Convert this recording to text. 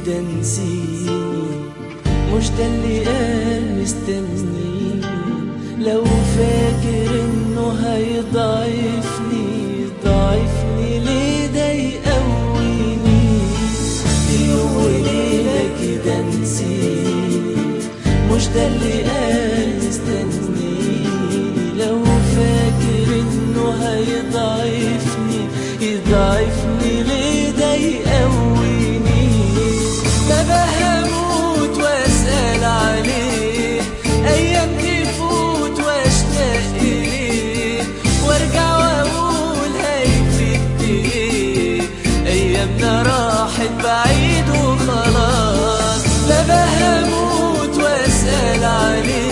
كده نسيني، مش ده اللي قال مستنيني. لو فاكر انه هيضعفني ليه ده يقويني. يوم وليلة كده نسيني، مش ده اللي قال مستنيني. لو فاكر انه هيضعفني ليه ده يقويني. ما بهموت واسأل عليه، ايام تفوت واشتاق اليه، وارجع واقول هيفيد ايه، ايامنا راحت بعيد وخلاص. ما بهموت واسأل عليه،